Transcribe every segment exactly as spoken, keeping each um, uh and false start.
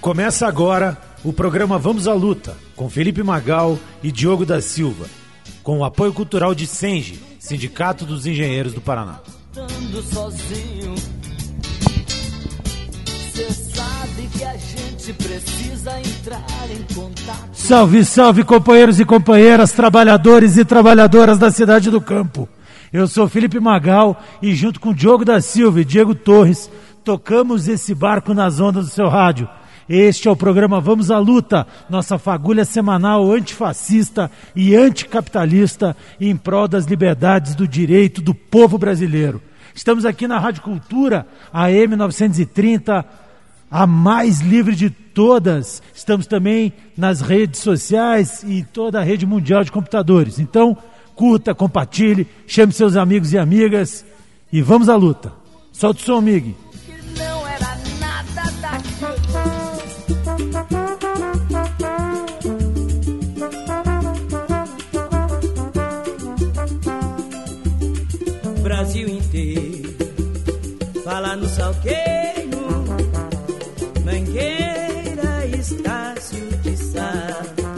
Começa agora o programa Vamos à Luta, com Felipe Magal e Diogo da Silva, com o apoio cultural de Senge, Sindicato dos Engenheiros do Paraná. Sozinho, cê sabe que a gente precisa entrar em contato. Salve, salve, companheiros e companheiras, trabalhadores e trabalhadoras da cidade do campo. Eu sou Felipe Magal e junto com Diogo da Silva e Diego Torres, tocamos esse barco nas ondas do seu rádio. Este é o programa Vamos à Luta, nossa fagulha semanal antifascista e anticapitalista em prol das liberdades do direito do povo brasileiro. Estamos aqui na Rádio Cultura, A M novecentos e trinta, a mais livre de todas. Estamos também nas redes sociais e toda a rede mundial de computadores. Então, curta, compartilhe, chame seus amigos e amigas e vamos à luta. Solta o som, Mig. Brasil inteiro fala no Salgueiro, Mangueira, Estácio de Sá,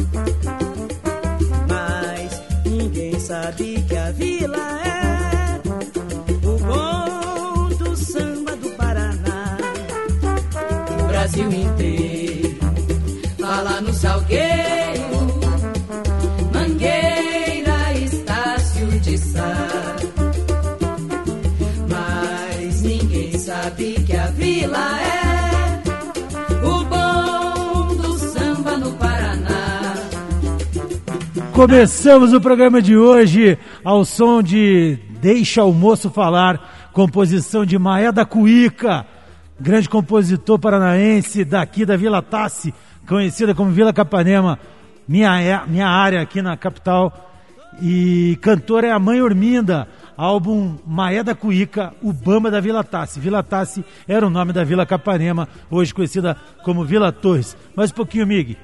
mas ninguém sabe que a vila é o bom do samba do Paraná. O Brasil inteiro fala no Salgueiro, Mangueira, Estácio de Sá, sabe que a vila é o bom do samba no Paraná. Começamos o programa de hoje ao som de Deixa o Moço Falar, composição de Maé da Cuíca, grande compositor paranaense daqui da Vila Tassi, conhecida como Vila Capanema, minha, minha área aqui na capital, e cantora é a Mãe Orminda. Álbum Maé da Cuíca, o Bamba da Vila Tassi. Vila Tassi era o nome da Vila Capanema, hoje conhecida como Vila Torres. Mais um pouquinho, Mig.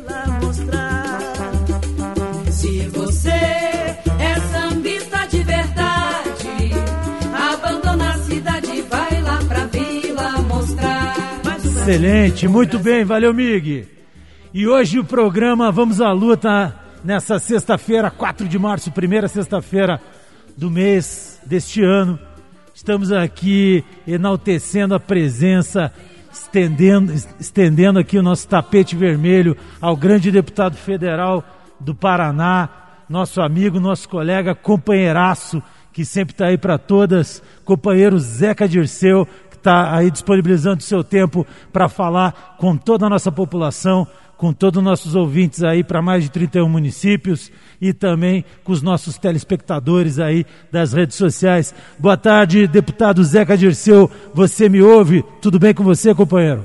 Se você é sambista de verdade, abandona a cidade e vai lá pra Vila mostrar. Excelente, muito bem, valeu, Mig. E hoje o programa Vamos à Luta, nessa sexta-feira, quatro de março, primeira sexta-feira do mês deste ano. Estamos aqui enaltecendo a presença, estendendo, estendendo aqui o nosso tapete vermelho ao grande deputado federal do Paraná, nosso amigo, nosso colega, companheiraço, que sempre está aí para todas, companheiro Zeca Dirceu, que está aí disponibilizando o seu tempo para falar com toda a nossa população, com todos os nossos ouvintes aí para mais de trinta e um municípios e também com os nossos telespectadores aí das redes sociais. Boa tarde, deputado Zeca Dirceu, você me ouve? Tudo bem com você, companheiro?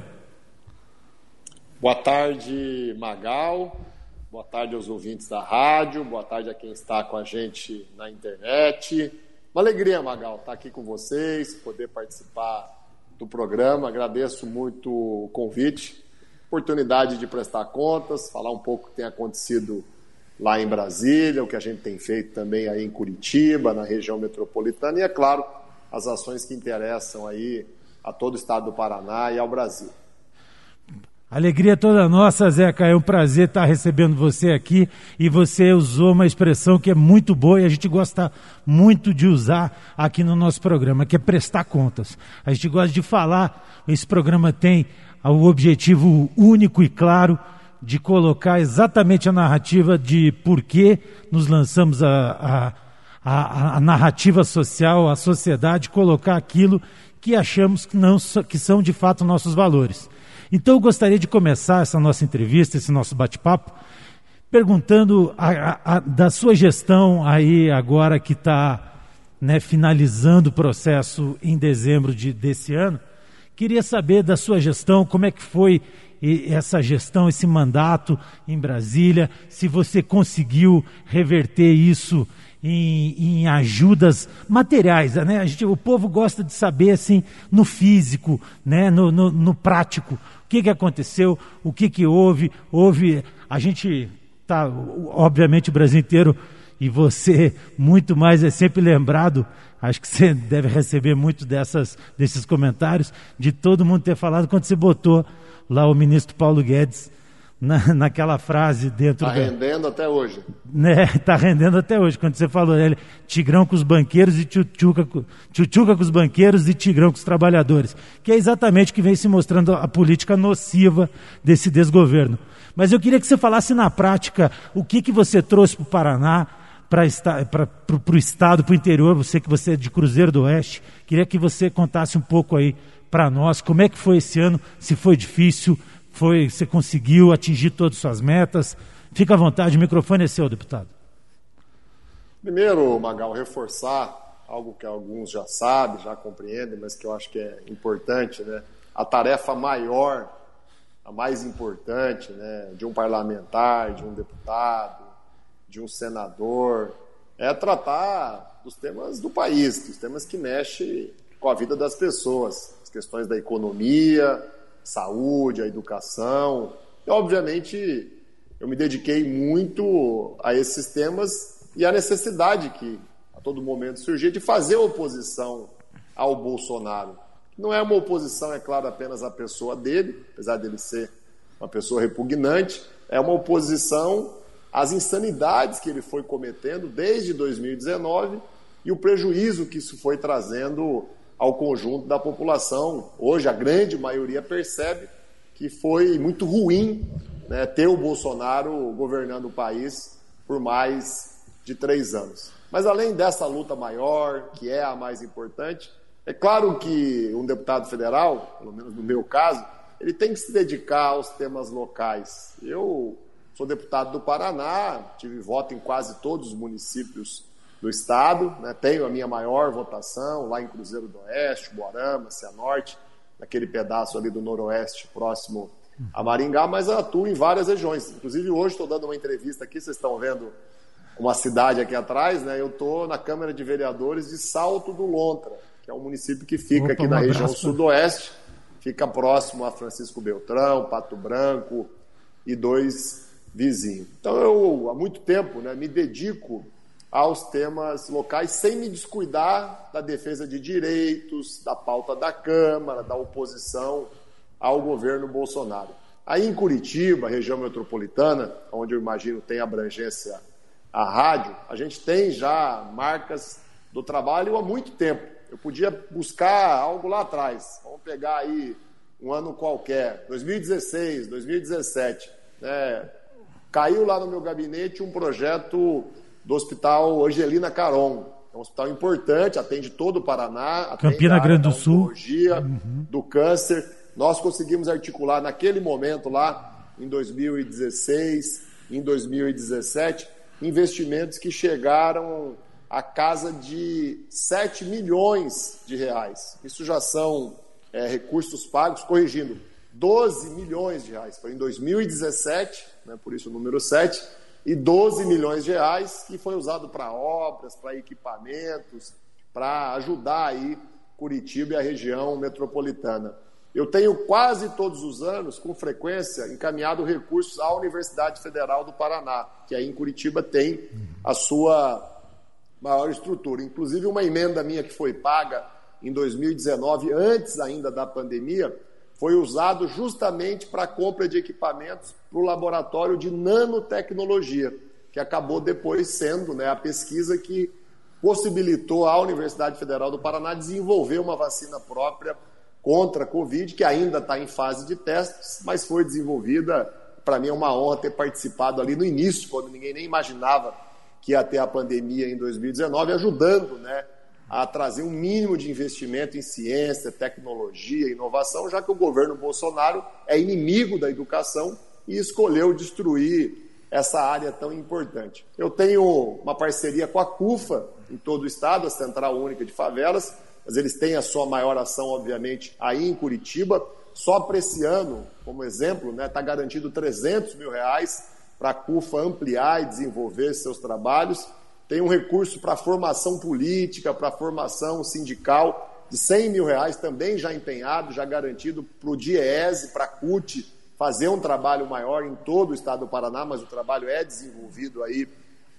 Boa tarde, Magal, boa tarde aos ouvintes da rádio, boa tarde a quem está com a gente na internet. Uma alegria, Magal, estar aqui com vocês, poder participar do programa, agradeço muito o convite, oportunidade de prestar contas, falar um pouco o que tem acontecido lá em Brasília, o que a gente tem feito também aí em Curitiba, na região metropolitana, e é claro, as ações que interessam aí a todo o estado do Paraná e ao Brasil. Alegria toda nossa, Zeca, é um prazer estar recebendo você aqui, e você usou uma expressão que é muito boa e a gente gosta muito de usar aqui no nosso programa, que é prestar contas. A gente gosta de falar, esse programa tem o objetivo único e claro de colocar exatamente a narrativa de por que nos lançamos a, a, a, a narrativa social, a sociedade, colocar aquilo que achamos que, não, que são de fato nossos valores. Então eu gostaria de começar essa nossa entrevista, esse nosso bate-papo, perguntando a, a, a, da sua gestão aí agora que está, né, finalizando o processo em dezembro de, desse ano. Queria saber da sua gestão, como é que foi essa gestão, esse mandato em Brasília, se você conseguiu reverter isso em, em ajudas materiais, né? A gente, o povo gosta de saber assim, no físico, né? no, no, no prático, o que, que aconteceu, o que, que houve, houve, a gente está, obviamente o Brasil inteiro e você muito mais é sempre lembrado, acho que você deve receber muito dessas, desses comentários, de todo mundo ter falado quando você botou lá o ministro Paulo Guedes na, naquela frase dentro Está da... rendendo até hoje. Né, tá rendendo até hoje, quando você falou, ele, tigrão com os banqueiros e tchutchuca, tchutchuca com os banqueiros e tigrão com os trabalhadores, que é exatamente o que vem se mostrando a política nociva desse desgoverno. Mas eu queria que você falasse na prática o que, que você trouxe para o Paraná, para o estado, para o interior, você que você é de Cruzeiro do Oeste, queria que você contasse um pouco aí para nós, como é que foi esse ano, se foi difícil, foi, você conseguiu atingir todas as suas metas. Fica à vontade, o microfone é seu, deputado. Primeiro, Magal, reforçar algo que alguns já sabem, já compreendem, mas que eu acho que é importante, né? A tarefa maior, a mais importante, né, de um parlamentar, de um deputado, de um senador, é tratar dos temas do país, dos temas que mexem com a vida das pessoas, as questões da economia, saúde, a educação. E, obviamente, eu me dediquei muito a esses temas e à necessidade que a todo momento surgia de fazer oposição ao Bolsonaro. Não é uma oposição, é claro, apenas à pessoa dele, apesar dele ser uma pessoa repugnante, é uma oposição às insanidades que ele foi cometendo desde dois mil e dezenove e o prejuízo que isso foi trazendo ao conjunto da população. Hoje, a grande maioria percebe que foi muito ruim, né, ter o Bolsonaro governando o país por mais de três anos. Mas, além dessa luta maior, que é a mais importante, é claro que um deputado federal, pelo menos no meu caso, ele tem que se dedicar aos temas locais. Eu sou deputado do Paraná, tive voto em quase todos os municípios do estado, né? Tenho a minha maior votação lá em Cruzeiro do Oeste, Borama, Cianorte, naquele pedaço ali do Noroeste, próximo a Maringá, mas atuo em várias regiões. Inclusive, hoje estou dando uma entrevista aqui, vocês estão vendo uma cidade aqui atrás, né? Eu estou na Câmara de Vereadores de Salto do Lontra, que é um município que fica Opa, aqui na região abraço. sudoeste, fica próximo a Francisco Beltrão, Pato Branco e dois vizinhos. Então eu, há muito tempo, né, me dedico aos temas locais sem me descuidar da defesa de direitos, da pauta da Câmara, da oposição ao governo Bolsonaro. Aí em Curitiba, região metropolitana, onde eu imagino tem abrangência a rádio, a gente tem já marcas do trabalho há muito tempo. Eu podia buscar algo lá atrás. Vamos pegar aí um ano qualquer, dois mil e dezesseis, dois mil e dezessete. Né? Caiu lá no meu gabinete um projeto do Hospital Angelina Caron. É um hospital importante, atende todo o Paraná, atende Campina Grande do Sul, oncologia, uhum. do câncer. Nós conseguimos articular naquele momento lá, em dois mil e dezesseis, em dois mil e dezessete, investimentos que chegaram a casa de sete milhões de reais. Isso já são é, recursos pagos, corrigindo, doze milhões de reais. Foi em dois mil e dezessete, né, por isso o número sete, e doze milhões de reais que foi usado para obras, para equipamentos, para ajudar aí Curitiba e a região metropolitana. Eu tenho quase todos os anos, com frequência, encaminhado recursos à Universidade Federal do Paraná, que aí em Curitiba tem a sua maior estrutura. Inclusive, uma emenda minha que foi paga em dois mil e dezenove, antes ainda da pandemia, foi usado justamente para a compra de equipamentos para o laboratório de nanotecnologia, que acabou depois sendo, né, a pesquisa que possibilitou à Universidade Federal do Paraná desenvolver uma vacina própria contra a Covid, que ainda está em fase de testes, mas foi desenvolvida. Para mim é uma honra ter participado ali no início, quando ninguém nem imaginava que ia ter a pandemia em dois mil e dezenove, ajudando, né, a trazer um mínimo de investimento em ciência, tecnologia, inovação, já que o governo Bolsonaro é inimigo da educação e escolheu destruir essa área tão importante. Eu tenho uma parceria com a CUFA em todo o estado, a Central Única de Favelas, mas eles têm a sua maior ação, obviamente, aí em Curitiba. Só para esse ano, como exemplo, né, está garantido trezentos mil reais para a CUFA ampliar e desenvolver seus trabalhos. Tem um recurso para formação política, para formação sindical, de cem mil reais também já empenhado, já garantido para o DIEESE, para a CUT, fazer um trabalho maior em todo o estado do Paraná, mas o trabalho é desenvolvido aí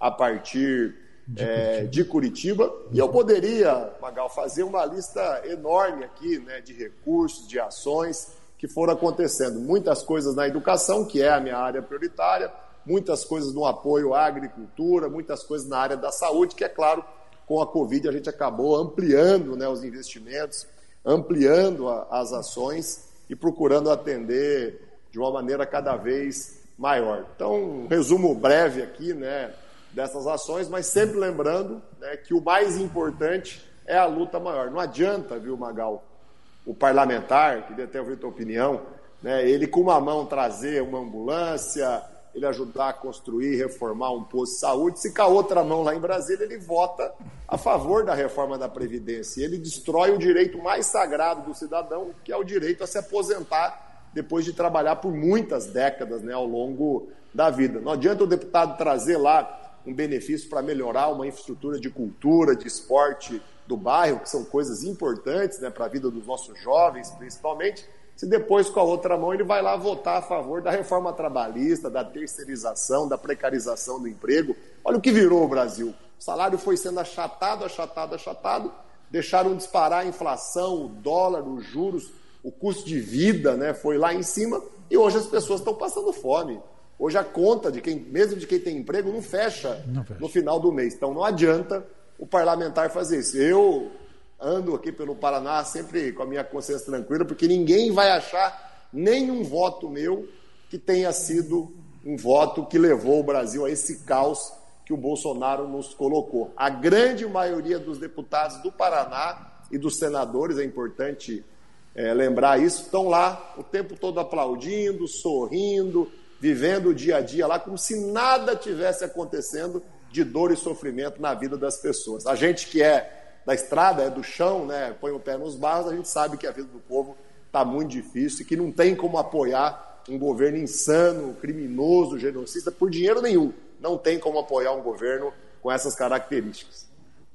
a partir de, é, Curitiba. de Curitiba. E eu poderia, Magal, fazer uma lista enorme aqui, né, de recursos, de ações que foram acontecendo. Muitas coisas na educação, que é a minha área prioritária, muitas coisas no apoio à agricultura, muitas coisas na área da saúde, que é claro, com a Covid a gente acabou ampliando, né, os investimentos, ampliando a, as ações e procurando atender de uma maneira cada vez maior. Então, um resumo breve aqui, né, dessas ações, mas sempre lembrando, né, que o mais importante é a luta maior. Não adianta, viu, Magal, o parlamentar, queria até ouvir a tua opinião, né, ele com uma mão trazer uma ambulância, ele ajudar a construir, reformar um posto de saúde, se com a outra mão lá em Brasília ele vota a favor da reforma da Previdência. E ele destrói o direito mais sagrado do cidadão, que é o direito a se aposentar depois de trabalhar por muitas décadas, né, ao longo da vida. Não adianta o deputado trazer lá um benefício para melhorar uma infraestrutura de cultura, de esporte do bairro, que são coisas importantes, né, para a vida dos nossos jovens, principalmente, se depois, com a outra mão, ele vai lá votar a favor da reforma trabalhista, da terceirização, da precarização do emprego. Olha o que virou o Brasil. O salário foi sendo achatado, achatado, achatado, deixaram disparar a inflação, o dólar, os juros, o custo de vida, né, foi lá em cima, e hoje as pessoas estão passando fome. Hoje a conta, de quem, mesmo de quem tem emprego, não fecha, não fecha no final do mês. Então não adianta o parlamentar fazer isso. Eu ando aqui pelo Paraná sempre com a minha consciência tranquila, porque ninguém vai achar nenhum voto meu que tenha sido um voto que levou o Brasil a esse caos que o Bolsonaro nos colocou. A grande maioria dos deputados do Paraná e dos senadores, é importante é, lembrar isso, estão lá o tempo todo aplaudindo, sorrindo, vivendo o dia a dia lá como se nada tivesse acontecendo de dor e sofrimento na vida das pessoas. A gente que é da estrada, é do chão, né, põe o pé nos barros, a gente sabe que a vida do povo está muito difícil e que não tem como apoiar um governo insano, criminoso, genocida, por dinheiro nenhum. Não tem como apoiar um governo com essas características.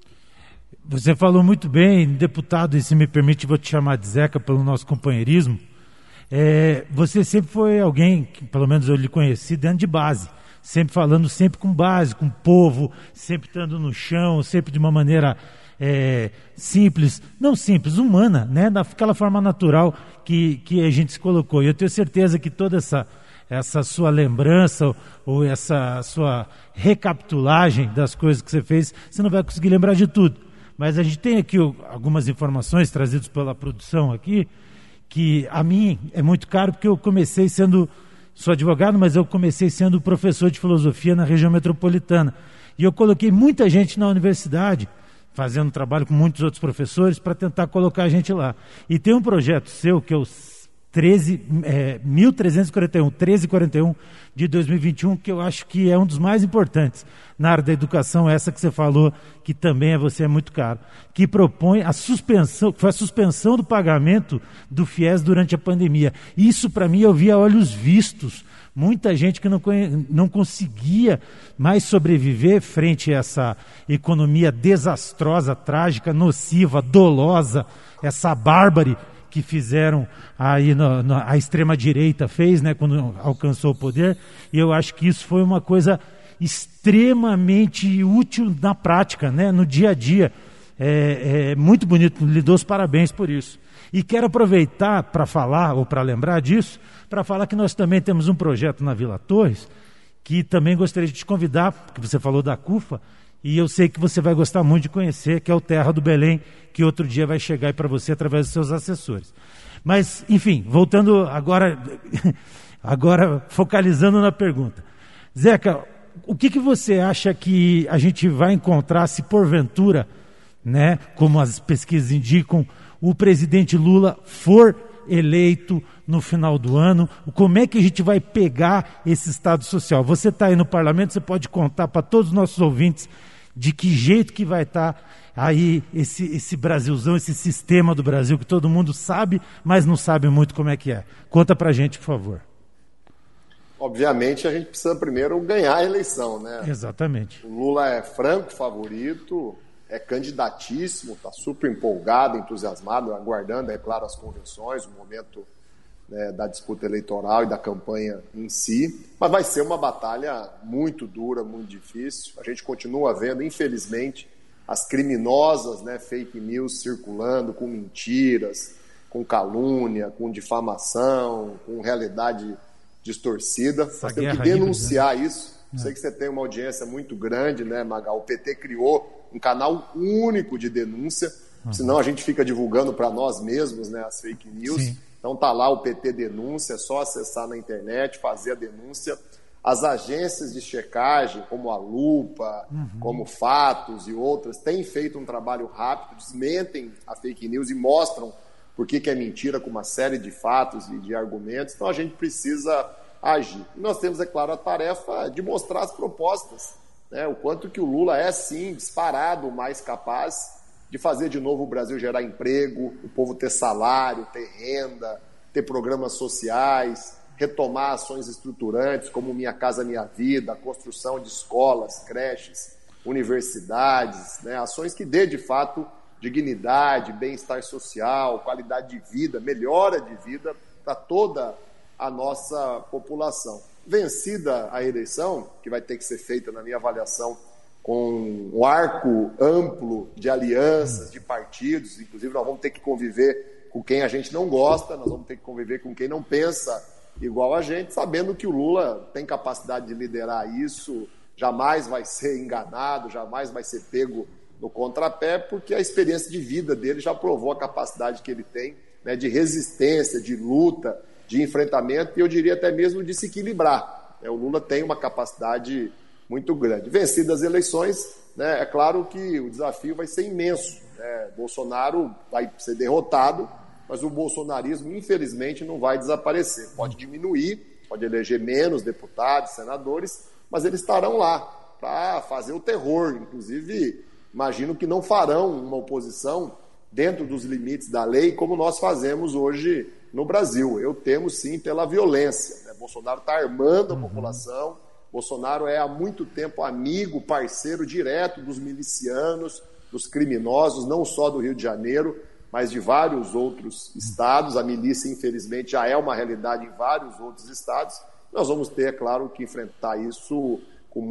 Você falou muito bem, deputado, e se me permite, vou te chamar de Zeca pelo nosso companheirismo. É, você sempre foi alguém, que pelo menos eu lhe conheci, dentro de base. Sempre falando, sempre com base, com o povo, sempre estando no chão, sempre de uma maneira é, simples, não simples, humana, né? Daquela forma natural que, que a gente se colocou. E eu tenho certeza que toda essa, essa sua lembrança ou, ou essa sua recapitulagem das coisas que você fez, você não vai conseguir lembrar de tudo. Mas a gente tem aqui algumas informações trazidas pela produção aqui, que a mim é muito caro, porque eu comecei sendo, sou advogado, mas eu comecei sendo professor de filosofia na região metropolitana. E eu coloquei muita gente na universidade, fazendo trabalho com muitos outros professores, para tentar colocar a gente lá. E tem um projeto seu, que é o treze, é, mil trezentos e quarenta e um, treze quarenta e um de dois mil e vinte e um, que eu acho que é um dos mais importantes na área da educação, essa que você falou, que também é você é muito caro, que propõe a suspensão, que foi a suspensão do pagamento do FIES durante a pandemia. Isso, para mim, eu vi a olhos vistos. Muita gente que não, não conseguia mais sobreviver frente a essa economia desastrosa, trágica, nociva, dolosa, essa bárbare que fizeram aí no, no, a extrema-direita fez, né, quando alcançou o poder, e eu acho que isso foi uma coisa extremamente útil na prática, né, no dia a dia. É, é muito bonito, lhe dou os parabéns por isso. E quero aproveitar para falar, ou para lembrar disso, para falar que nós também temos um projeto na Vila Torres, que também gostaria de te convidar, porque você falou da CUFA, e eu sei que você vai gostar muito de conhecer, que é o Terra do Belém, que outro dia vai chegar para você através dos seus assessores. Mas, enfim, voltando agora, agora focalizando na pergunta. Zeca, o que, que você acha que a gente vai encontrar se porventura, né, como as pesquisas indicam, o presidente Lula for eleito no final do ano? Como é que a gente vai pegar esse Estado social? Você está aí no parlamento, você pode contar para todos os nossos ouvintes de que jeito que vai estar tá aí esse, esse Brasilzão, esse sistema do Brasil que todo mundo sabe, mas não sabe muito como é que é. Conta para a gente, por favor. Obviamente a gente precisa primeiro ganhar a eleição, né? Exatamente. O Lula é franco favorito, é candidatíssimo, está super empolgado, entusiasmado, aguardando, é claro, as convenções, o momento né, da disputa eleitoral e da campanha em si, mas vai ser uma batalha muito dura, muito difícil. A gente continua vendo, infelizmente, as criminosas, né, fake news circulando com mentiras, com calúnia, com difamação, com realidade distorcida. Essa Nós temos que denunciar híbrida, né? Isso. É. Sei que você tem uma audiência muito grande, né, Magal? O P T criou um canal único de denúncia, uhum. senão a gente fica divulgando para nós mesmos, né, as fake news. Sim. Então tá lá o P T Denúncia, é só acessar na internet, fazer a denúncia. As agências de checagem, como a Lupa, uhum. como Fatos e outras, têm feito um trabalho rápido, desmentem a fake news e mostram por que que é mentira com uma série de fatos e de argumentos. Então a gente precisa agir. E nós temos, é claro, a tarefa de mostrar as propostas, né? O quanto que o Lula é, sim, disparado o mais capaz de fazer de novo o Brasil gerar emprego, o povo ter salário, ter renda, ter programas sociais, retomar ações estruturantes como Minha Casa Minha Vida, a construção de escolas, creches, universidades, né? Ações que dê, de fato, dignidade, bem-estar social, qualidade de vida, melhora de vida para toda a nossa população. Vencida a eleição, que vai ter que ser feita, na minha avaliação, com um arco amplo de alianças, de partidos, inclusive nós vamos ter que conviver com quem a gente não gosta, nós vamos ter que conviver com quem não pensa igual a gente, sabendo que o Lula tem capacidade de liderar isso, jamais vai ser enganado, jamais vai ser pego no contrapé, porque a experiência de vida dele já provou a capacidade que ele tem, né, de resistência, de luta, de enfrentamento e eu diria até mesmo de se equilibrar. O Lula tem uma capacidade muito grande. Vencidas as eleições, né, é claro que o desafio vai ser imenso. Né? Bolsonaro vai ser derrotado, mas o bolsonarismo, infelizmente, não vai desaparecer. Pode diminuir, pode eleger menos deputados, senadores, mas eles estarão lá para fazer o terror. Inclusive, imagino que não farão uma oposição dentro dos limites da lei, como nós fazemos hoje no Brasil. Eu temo, sim, pela violência. Né? Bolsonaro está armando a uhum. população. Bolsonaro é há muito tempo amigo, parceiro direto dos milicianos, dos criminosos, não só do Rio de Janeiro, mas de vários outros estados. A milícia, infelizmente, já é uma realidade em vários outros estados. Nós vamos ter, é claro, que enfrentar isso com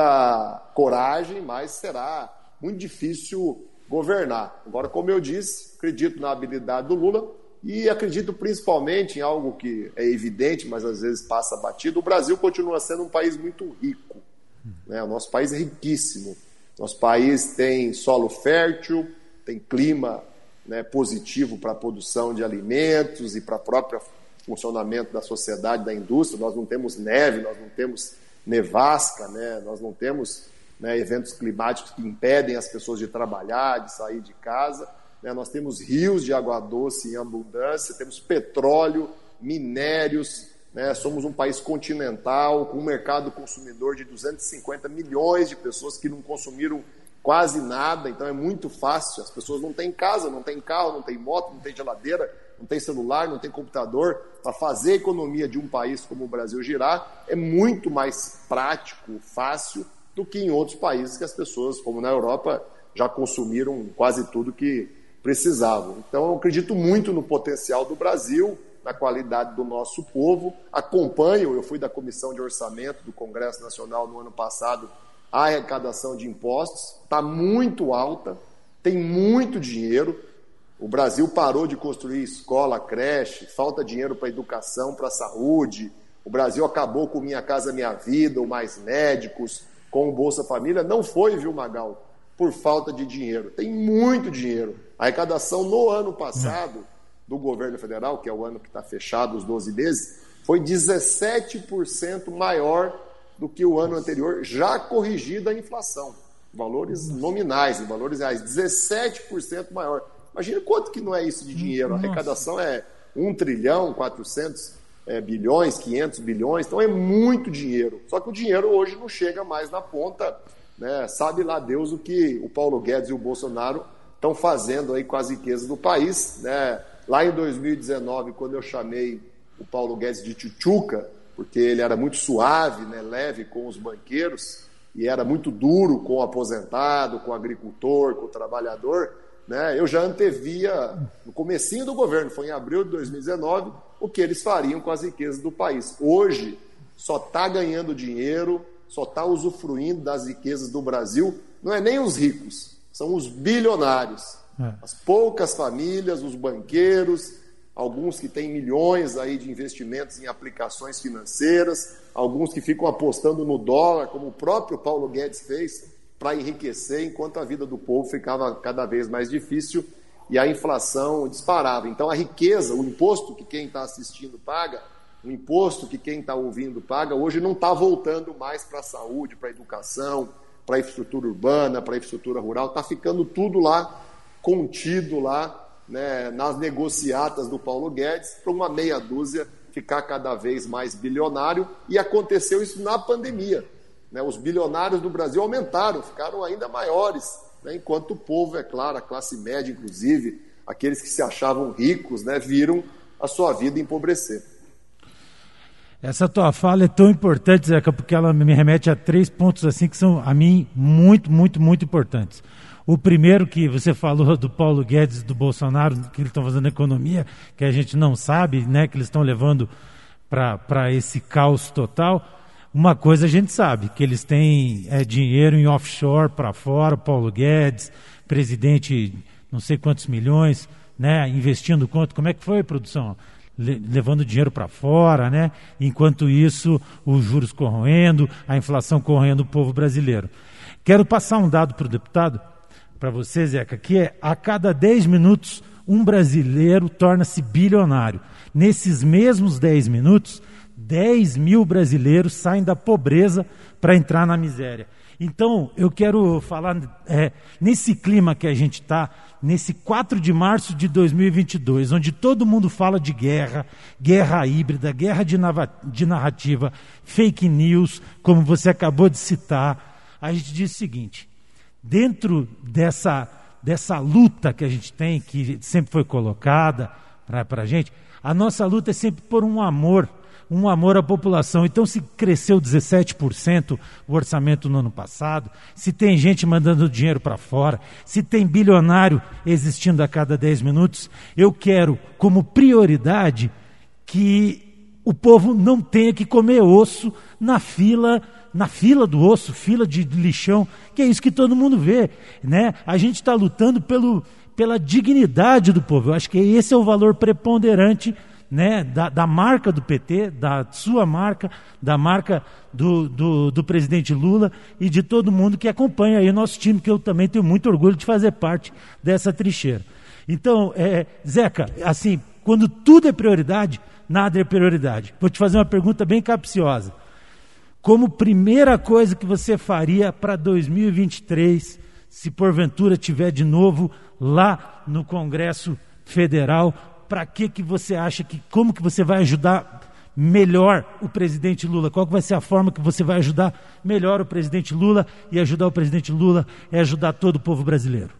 muita coragem, mas será muito difícil governar. Agora, como eu disse, acredito na habilidade do Lula e acredito principalmente em algo que é evidente, mas às vezes passa batido. O Brasil continua sendo um país muito rico. Né? O nosso país é riquíssimo. Nosso país tem solo fértil, tem clima, né, positivo para a produção de alimentos e para o próprio funcionamento da sociedade, da indústria. Nós não temos neve, nós não temos nevasca, né? Nós não temos, né, eventos climáticos que impedem as pessoas de trabalhar, de sair de casa. Né? Nós temos rios de água doce em abundância, temos petróleo, minérios, né? Somos um país continental com um mercado consumidor de duzentos e cinquenta milhões de pessoas que não consumiram quase nada, então é muito fácil. As pessoas não têm casa, não têm carro, não têm moto, não têm geladeira, não têm celular, não têm computador. Para fazer a economia de um país como o Brasil girar é muito mais prático, fácil, do que em outros países que as pessoas, como na Europa, já consumiram quase tudo que precisavam. Então eu acredito muito no potencial do Brasil, na qualidade do nosso povo. Acompanho, eu fui da Comissão de Orçamento do Congresso Nacional no ano passado, a arrecadação de impostos está muito alta, tem muito dinheiro. O Brasil parou de construir escola, creche, falta dinheiro para educação, para saúde. O Brasil acabou com Minha Casa Minha Vida, ou Mais Médicos, com o Bolsa Família. Não foi, viu, Magal, por falta de dinheiro. Tem muito dinheiro. A arrecadação no ano passado do governo federal, que é o ano que está fechado, os doze meses, foi dezessete por cento maior do que o ano anterior, já corrigida a inflação. Valores nominais, em valores reais, dezessete por cento maior. Imagina quanto que não é isso de dinheiro. A arrecadação é um trilhão, quatrocentos é, bilhões, quinhentos bilhões, então é muito dinheiro. Só que o dinheiro hoje não chega mais na ponta, né? Sabe lá Deus o que o Paulo Guedes e o Bolsonaro estão fazendo aí com as riquezas do país. Né? Lá em dois mil e dezenove, quando eu chamei o Paulo Guedes de tchutchuca, porque ele era muito suave, né, leve com os banqueiros e era muito duro com o aposentado, com o agricultor, com o trabalhador, né, eu já antevia, no comecinho do governo, foi em abril de dois mil e dezenove, o que eles fariam com as riquezas do país. Hoje, só está ganhando dinheiro, só está usufruindo das riquezas do Brasil, não é nem os ricos, são os bilionários. É. As poucas famílias, os banqueiros, alguns que têm milhões aí de investimentos em aplicações financeiras, alguns que ficam apostando no dólar, como o próprio Paulo Guedes fez, para enriquecer, enquanto a vida do povo ficava cada vez mais difícil e a inflação disparava. Então a riqueza, o imposto que quem está assistindo paga, o imposto que quem está ouvindo paga, hoje não está voltando mais para a saúde, para a educação, para a infraestrutura urbana, para a infraestrutura rural, está ficando tudo lá, contido lá, né, nas negociatas do Paulo Guedes, para uma meia dúzia ficar cada vez mais bilionário, e aconteceu isso na pandemia. Né, os bilionários do Brasil aumentaram, ficaram ainda maiores, né, enquanto o povo, é claro, a classe média, inclusive, aqueles que se achavam ricos, né, viram a sua vida empobrecer. Essa tua fala é tão importante, Zeca, porque ela me remete a três pontos assim que são, a mim, muito, muito, muito importantes. O primeiro, que você falou do Paulo Guedes e do Bolsonaro, que eles estão fazendo economia, que a gente não sabe, né, que eles estão levando para esse caos total. Uma coisa a gente sabe, que eles têm é, dinheiro em offshore para fora, Paulo Guedes, presidente, não sei quantos milhões, né, investindo quanto, como é que foi, produção? Le, levando dinheiro para fora, né? Enquanto isso, os juros corroendo, a inflação corroendo o povo brasileiro. Quero passar um dado para o deputado, para você, Zeca, que é a cada dez minutos um brasileiro torna-se bilionário. Nesses mesmos dez minutos, dez mil brasileiros saem da pobreza para entrar na miséria. Então, eu quero falar, é, nesse clima que a gente está, nesse quatro de março de dois mil e vinte e dois, onde todo mundo fala de guerra, guerra híbrida, guerra de, de narrativa, fake news, como você acabou de citar, a gente diz o seguinte: dentro dessa, dessa luta que a gente tem, que sempre foi colocada para a gente, a nossa luta é sempre por um amor, um amor à população. Então, se cresceu dezessete por cento o orçamento no ano passado, se tem gente mandando dinheiro para fora, se tem bilionário existindo a cada dez minutos, eu quero como prioridade que o povo não tenha que comer osso na fila, na fila do osso, fila de lixão, que é isso que todo mundo vê, né? A gente está lutando pelo, pela dignidade do povo. Eu acho que esse é o valor preponderante, né, da, da marca do P T, da sua marca, da marca do, do, do presidente Lula e de todo mundo que acompanha aí o nosso time, que eu também tenho muito orgulho de fazer parte dessa trincheira. Então, é, Zeca, assim, quando tudo é prioridade, nada é prioridade. Vou te fazer uma pergunta bem capciosa. Como primeira coisa que você faria para dois mil e vinte e três, se porventura tiver de novo lá no Congresso Federal, para que que você acha que, como que você vai ajudar melhor o presidente Lula? Qual que vai ser a forma que você vai ajudar melhor o presidente Lula? E ajudar o presidente Lula é ajudar todo o povo brasileiro.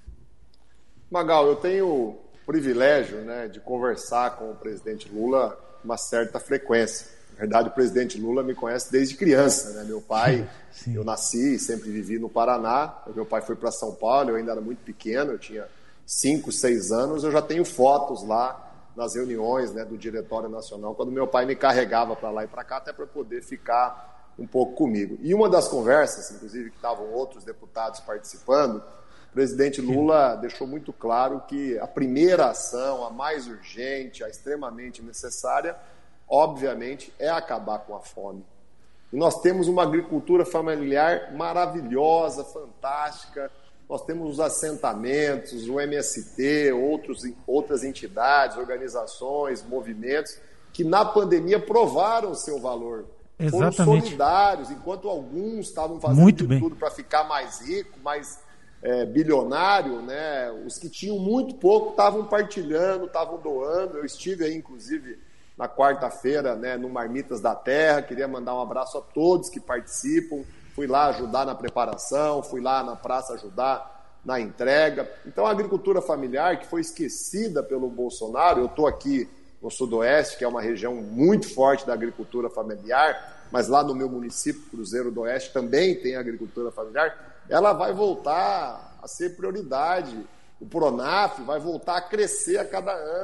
Magal, eu tenho o privilégio, né, de conversar com o presidente Lula com uma certa frequência. Na verdade, o presidente Lula me conhece desde criança, né? Meu pai, sim, sim. Eu nasci e sempre vivi no Paraná. Meu pai foi para São Paulo, eu ainda era muito pequeno, eu tinha cinco, seis anos, eu já tenho fotos lá nas reuniões, né, do Diretório Nacional, quando meu pai me carregava para lá e para cá, até para poder ficar um pouco comigo. E uma das conversas, inclusive, que estavam outros deputados participando, o presidente Lula deixou muito claro que a primeira ação, a mais urgente, a extremamente necessária, obviamente, é acabar com a fome. E nós temos uma agricultura familiar maravilhosa, fantástica. Nós temos os assentamentos, o M S T, outros, outras entidades, organizações, movimentos, que na pandemia provaram o seu valor. Exatamente. Foram solidários, enquanto alguns estavam fazendo muito de bem. tudo para ficar mais rico, mais é, bilionário, né? Os que tinham muito pouco estavam partilhando, estavam doando. Eu estive aí, inclusive, na quarta-feira, né, no Marmitas da Terra. Queria mandar um abraço a todos que participam. Fui lá ajudar na preparação, fui lá na praça ajudar na entrega. Então, a agricultura familiar, que foi esquecida pelo Bolsonaro, eu estou aqui no Sudoeste, que é uma região muito forte da agricultura familiar, mas lá no meu município, Cruzeiro do Oeste, também tem agricultura familiar, ela vai voltar a ser prioridade. O Pronaf vai voltar a crescer a cada ano.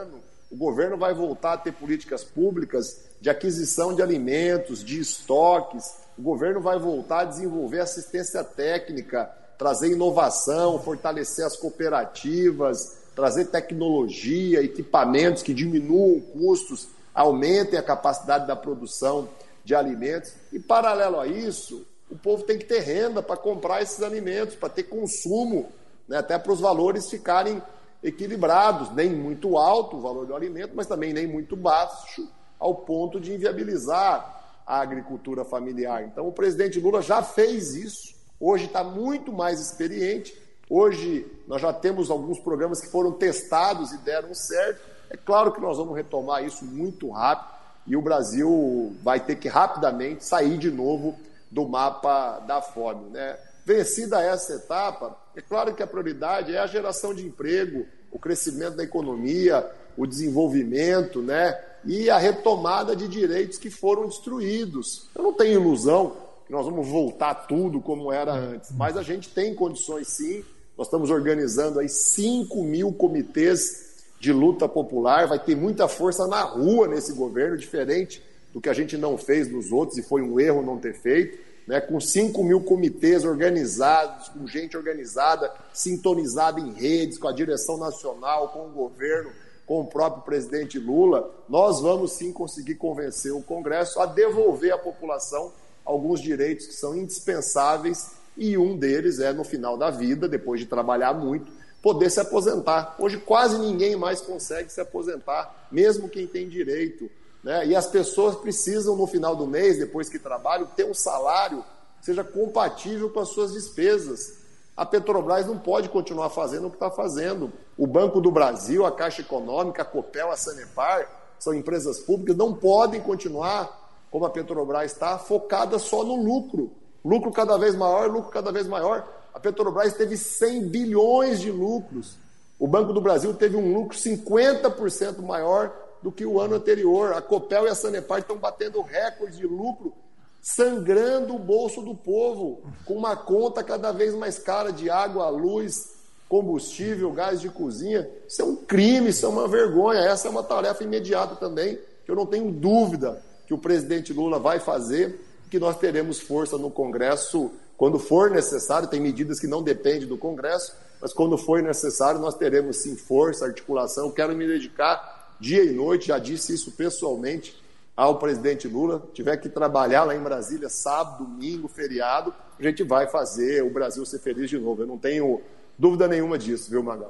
O governo vai voltar a ter políticas públicas de aquisição de alimentos, de estoques. O governo vai voltar a desenvolver assistência técnica, trazer inovação, fortalecer as cooperativas, trazer tecnologia, equipamentos que diminuam custos, aumentem a capacidade da produção de alimentos. E, paralelo a isso, o povo tem que ter renda para comprar esses alimentos, para ter consumo, né, até para os valores ficarem equilibrados, nem muito alto o valor do alimento, mas também nem muito baixo, ao ponto de inviabilizar a agricultura familiar. Então, o presidente Lula já fez isso, hoje está muito mais experiente, hoje nós já temos alguns programas que foram testados e deram certo. É claro que nós vamos retomar isso muito rápido e o Brasil vai ter que rapidamente sair de novo do mapa da fome, né? Vencida essa etapa, é claro que a prioridade é a geração de emprego, o crescimento da economia, o desenvolvimento, né? E a retomada de direitos que foram destruídos. Eu não tenho ilusão que nós vamos voltar tudo como era antes, mas a gente tem condições sim. Nós estamos organizando aí cinco mil comitês de luta popular, vai ter muita força na rua nesse governo, diferente do que a gente não fez nos outros, e foi um erro não ter feito. Né, com cinco mil comitês organizados, com gente organizada, sintonizada em redes, com a direção nacional, com o governo, com o próprio presidente Lula, nós vamos sim conseguir convencer o Congresso a devolver à população alguns direitos que são indispensáveis, e um deles é, no final da vida, depois de trabalhar muito, poder se aposentar. Hoje quase ninguém mais consegue se aposentar, mesmo quem tem direito. Né? E as pessoas precisam, no final do mês, depois que trabalham, ter um salário que seja compatível com as suas despesas. A Petrobras não pode continuar fazendo o que está fazendo. O Banco do Brasil, a Caixa Econômica, a Copel, a Sanepar, são empresas públicas, não podem continuar, como a Petrobras está, focada só no lucro. Lucro cada vez maior, lucro cada vez maior. A Petrobras teve cem bilhões de lucros. O Banco do Brasil teve um lucro cinquenta por cento maior do que o ano anterior. A Copel e a Sanepar estão batendo recorde de lucro, sangrando o bolso do povo, com uma conta cada vez mais cara de água, luz, combustível, gás de cozinha. Isso é um crime, isso é uma vergonha. Essa é uma tarefa imediata também, que eu não tenho dúvida que o presidente Lula vai fazer, que nós teremos força no Congresso quando for necessário. Tem medidas que não dependem do Congresso, mas quando for necessário nós teremos sim força, articulação. Eu quero me dedicar dia e noite, já disse isso pessoalmente ao presidente Lula. Tiver que trabalhar lá em Brasília sábado, domingo, feriado, a gente vai fazer o Brasil ser feliz de novo. Eu não tenho dúvida nenhuma disso, viu, Magal?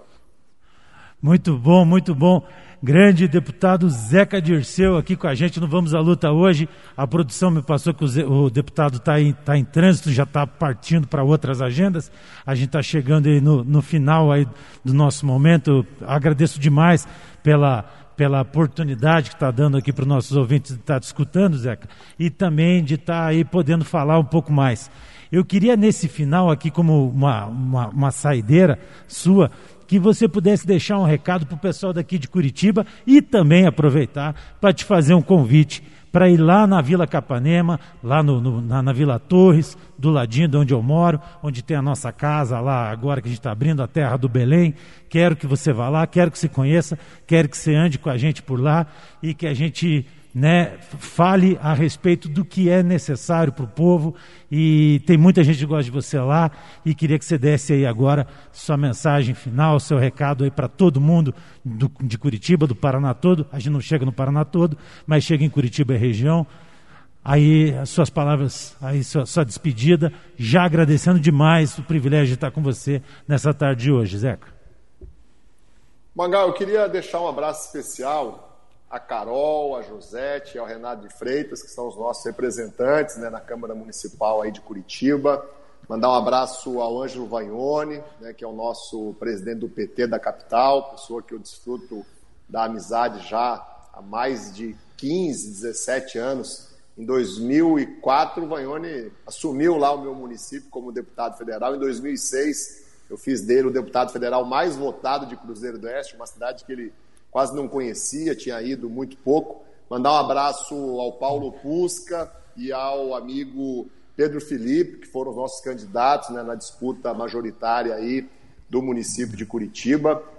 Muito bom, muito bom. Grande deputado Zeca Dirceu aqui com a gente no Vamos à Luta hoje. A produção me passou que o, Zé, o deputado está em, tá em trânsito, já está partindo para outras agendas. A gente está chegando aí no, no final aí do nosso momento. Eu agradeço demais pela... pela oportunidade que está dando aqui para os nossos ouvintes de estar te escutando, Zeca, e também de estar aí podendo falar um pouco mais. Eu queria, nesse final aqui, como uma, uma, uma saideira sua, que você pudesse deixar um recado para o pessoal daqui de Curitiba e também aproveitar para te fazer um convite para ir lá na Vila Capanema, lá no, no, na, na Vila Torres, do ladinho de onde eu moro, onde tem a nossa casa lá agora que a gente está abrindo, a Terra do Belém. Quero que você vá lá, quero que você conheça, quero que você ande com a gente por lá e que a gente, né, fale a respeito do que é necessário para o povo. E tem muita gente que gosta de você lá e queria que você desse aí agora sua mensagem final, seu recado aí para todo mundo do, de Curitiba, do Paraná todo. A gente não chega no Paraná todo, mas chega em Curitiba e região. Aí as suas palavras, aí sua, sua despedida, já agradecendo demais o privilégio de estar com você nessa tarde de hoje, Zeca. Magal, eu queria deixar um abraço especial a Carol, a Josete, ao Renato de Freitas, que são os nossos representantes, né, na Câmara Municipal aí de Curitiba. Mandar um abraço ao Ângelo Vagnoni, né, que é o nosso presidente do P T da capital, pessoa que eu desfruto da amizade já há mais de quinze, dezessete anos. Em dois mil e quatro, o Vagnoni assumiu lá o meu município como deputado federal. Em dois mil e seis, eu fiz dele o deputado federal mais votado de Cruzeiro do Oeste, uma cidade que ele quase não conhecia, tinha ido muito pouco. Mandar um abraço ao Paulo Pusca e ao amigo Pedro Felipe, que foram os nossos candidatos, né, na disputa majoritária aí do município de Curitiba.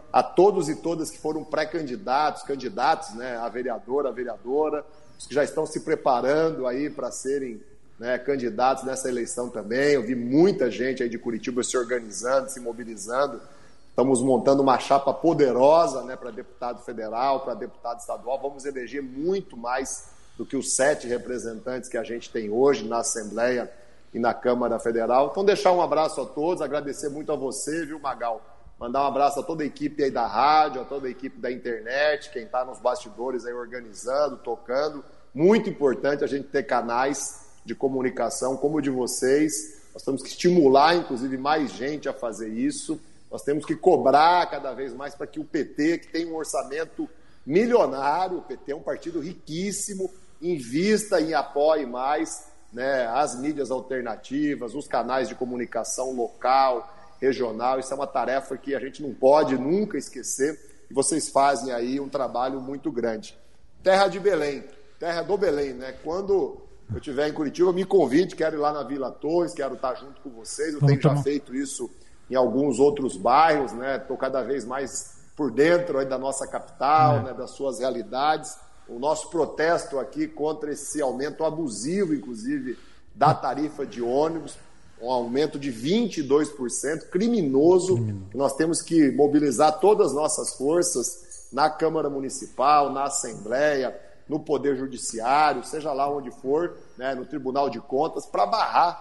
a todos e todas que foram pré-candidatos, candidatos, né, a vereador, a vereadora, os que já estão se preparando aí para serem, né, candidatos nessa eleição também. Eu vi muita gente aí de Curitiba se organizando, se mobilizando. Estamos montando uma chapa poderosa, né, para deputado federal, para deputado estadual. Vamos eleger muito mais do que os sete representantes que a gente tem hoje na Assembleia e na Câmara Federal. Então, deixar um abraço a todos, agradecer muito a você, viu, Magal? Mandar um abraço a toda a equipe aí da rádio, a toda a equipe da internet, quem está nos bastidores aí organizando, tocando. Muito importante a gente ter canais de comunicação como o de vocês. Nós temos que estimular, inclusive, mais gente a fazer isso. Nós temos que cobrar cada vez mais para que o P T, que tem um orçamento milionário, o P T é um partido riquíssimo, invista e apoie mais, né, as mídias alternativas, os canais de comunicação local, regional. Isso é uma tarefa que a gente não pode nunca esquecer, e vocês fazem aí um trabalho muito grande. Terra de Belém, terra do Belém, né? Quando eu estiver em Curitiba, me convide, quero ir lá na Vila Torres, quero estar junto com vocês. Eu tenho já feito isso em alguns outros bairros, né? Estou cada vez mais por dentro aí da nossa capital, é. né? Das suas realidades. O nosso protesto aqui contra esse aumento abusivo, inclusive, da tarifa de ônibus, um aumento de vinte e dois por cento, criminoso. criminoso. Nós temos que mobilizar todas as nossas forças na Câmara Municipal, na Assembleia, no Poder Judiciário, seja lá onde for, né? No Tribunal de Contas, para barrar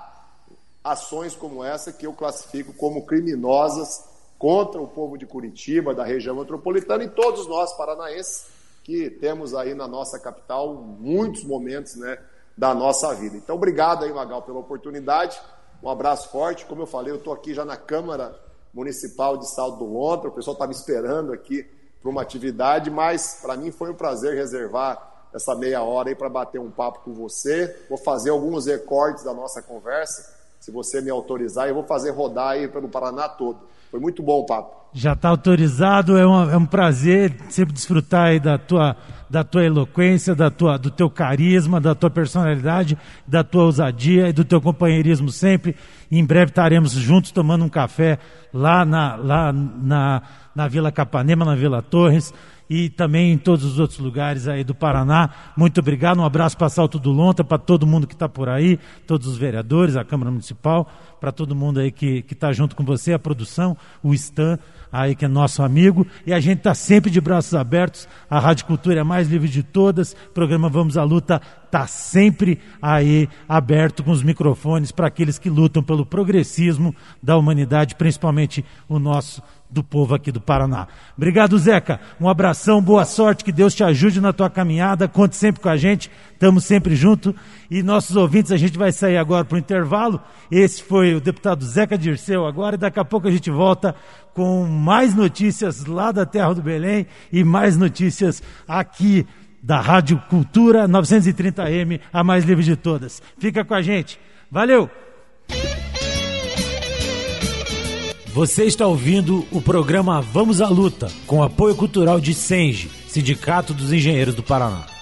ações como essa que eu classifico como criminosas contra o povo de Curitiba, da região metropolitana, e todos nós paranaenses que temos aí na nossa capital muitos momentos, né, da nossa vida. Então, obrigado aí, Magal, pela oportunidade. Um abraço forte. Como eu falei, eu estou aqui já na Câmara Municipal de Salto do Lontra. O pessoal está me esperando aqui para uma atividade, mas para mim foi um prazer reservar essa meia hora aí para bater um papo com você. Vou fazer alguns recortes da nossa conversa, se você me autorizar, eu vou fazer rodar aí pelo Paraná todo. Foi muito bom o papo. Já está autorizado, é um, é um prazer sempre desfrutar aí da tua, da tua eloquência, da tua, do teu carisma, da tua personalidade, da tua ousadia e do teu companheirismo sempre. E em breve estaremos juntos tomando um café lá na, lá na, na Vila Capanema, na Vila Torres, e também em todos os outros lugares aí do Paraná. Muito obrigado, um abraço para Salto do Lontra, para todo mundo que está por aí, todos os vereadores, a Câmara Municipal, para todo mundo aí que está junto com você, a produção, o Stan, aí que é nosso amigo, e a gente está sempre de braços abertos. A Rádio Cultura é a mais livre de todas, o programa Vamos à Luta está sempre aí aberto com os microfones para aqueles que lutam pelo progressismo da humanidade, principalmente o nosso, do povo aqui do Paraná. Obrigado, Zeca. Um abração, boa sorte, que Deus te ajude na tua caminhada, conte sempre com a gente, estamos sempre juntos. E nossos ouvintes, a gente vai sair agora para o intervalo. Esse foi o deputado Zeca Dirceu agora, e daqui a pouco a gente volta com mais notícias lá da Terra do Belém e mais notícias aqui da Rádio Cultura novecentos e trinta A M, a mais livre de todas. Fica com a gente. Valeu! Você está ouvindo o programa Vamos à Luta, com apoio cultural de Senge, Sindicato dos Engenheiros do Paraná.